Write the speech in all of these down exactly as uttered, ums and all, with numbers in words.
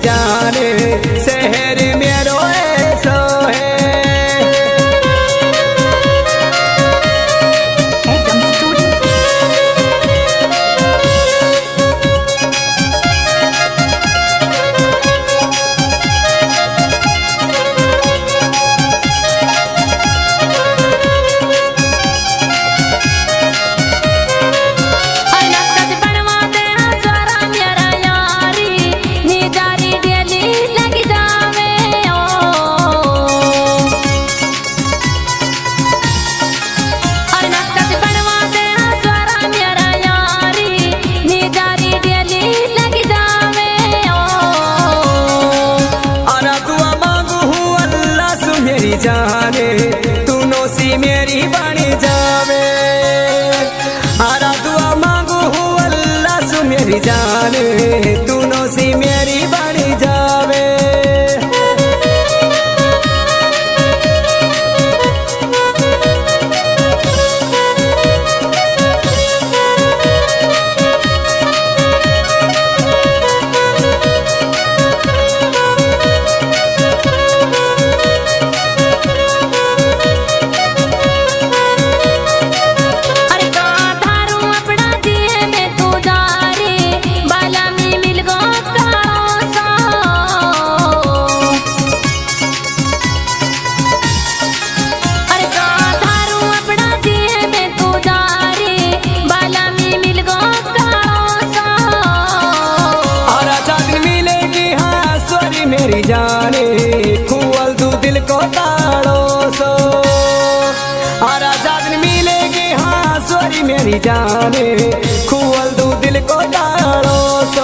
जान शहर मेरो ऐसो है। जाने तू नौसी मेरी बनी जावे, आरा दुआ मांगू हूँ अल्लाह सु मेरी जाने तू नौसी मेरी बनी जावे। मेरी जाने खुअल तू दिल को ताड़ो सो, आरा जान मिलेगी हाँ सॉरी मेरी जाने खुअल तू दिल को ताड़ो सो।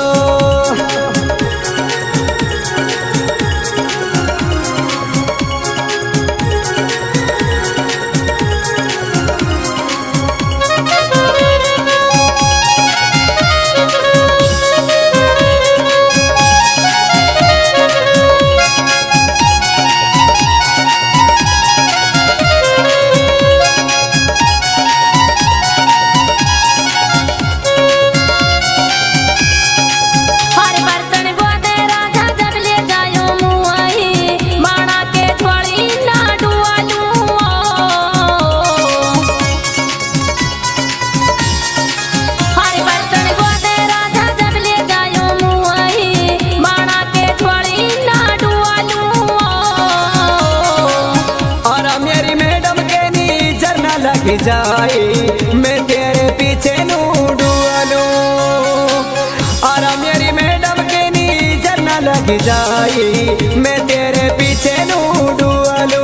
जाए मैं तेरे पीछे नू डुआलू, और मेरी मैडम के नी जरना लग जाए मैं तेरे पीछे नू डुआलू।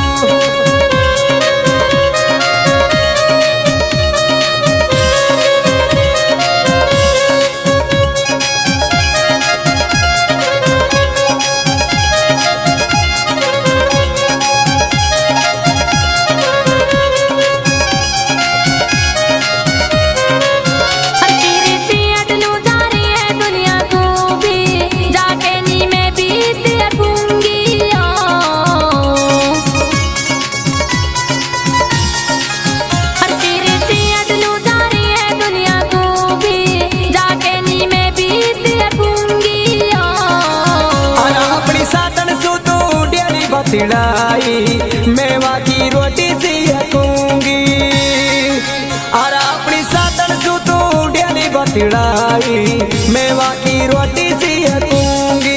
तिड़ाई मेवा की रोटी सी हकूंगी, और अपनी सातन सु तू डेली बतिड़ाई मेवा की रोटी सी हकूंगी।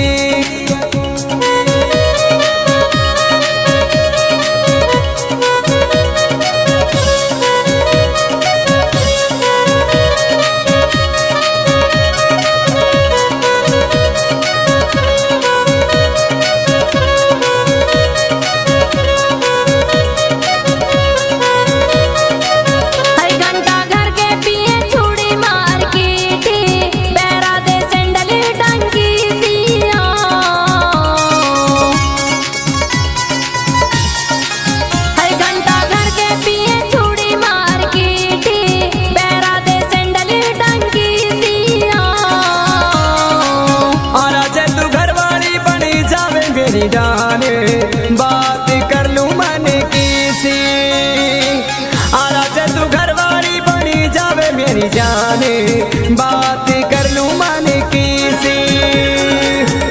जाने बात कर लूं मन की सी, आरा तू घरवाली बनी जावे मेरी जाने बात कर लूं मन की सी।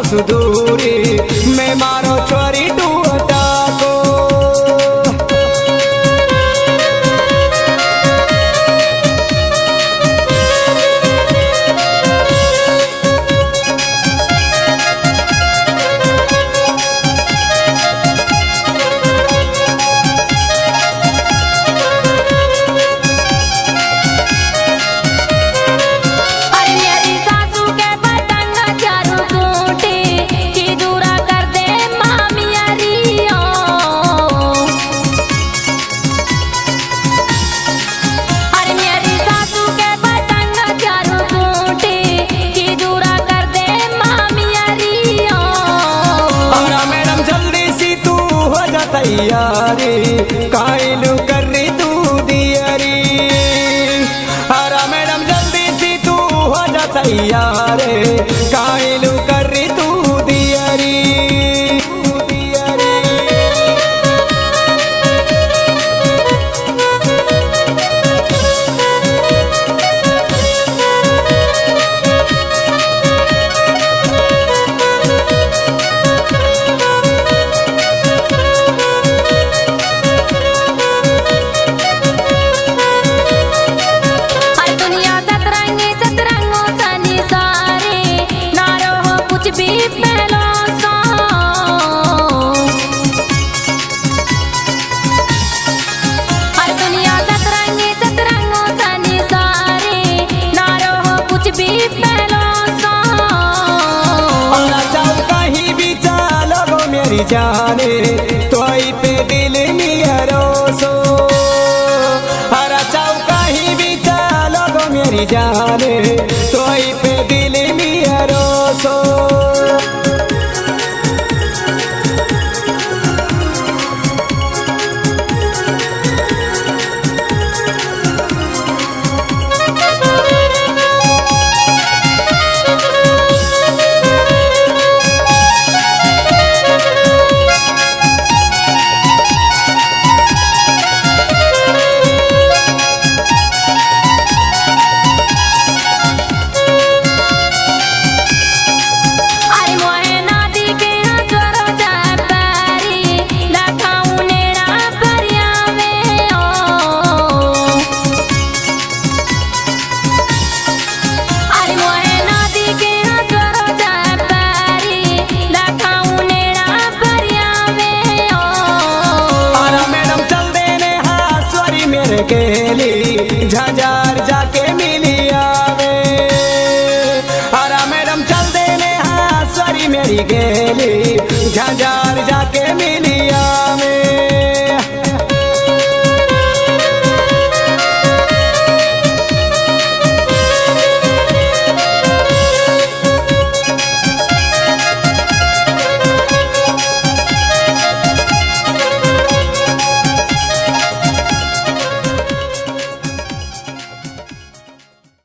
सुधूरी मैं मारो छोरी टूटा को तैयारी कायलू कर रही तू दियारी। अरे मैडम जल्दी सी तू हो जा तैयारी कायलू कर रही तू दियारी। जाने तोई पे दिल मेरा सो हरा चौका ही भी चलो गो मेरी जाने तोई पे दिल मेरा सो। केली झांझार जाके मिली आवे। अरे मैडम चल देने हाँ सॉरी मेरी गेली झांझार जाके मिली